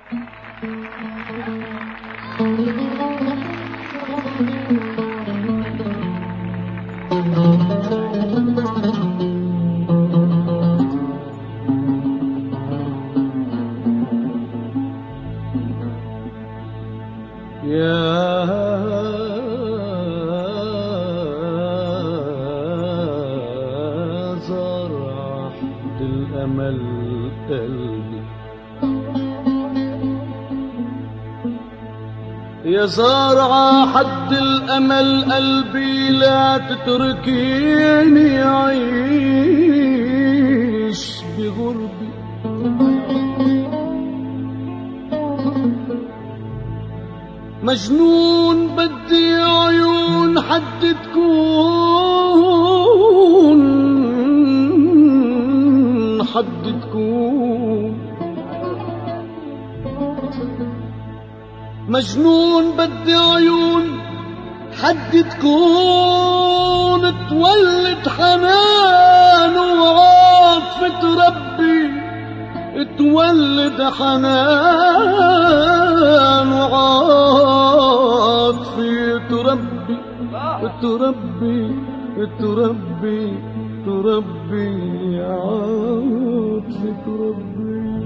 الأمل قلبي يا زارعة حد الأمل قلبي، لا تتركيني أعيش بغربي. مجنون بدي عيون حد تكون، حد تكون مجنون بدي عيون حد تكون، تولد حنان وعاطفة ربي، تولد حنان وعاطفة ربي، تربي تربي تربي عاطفة ربي.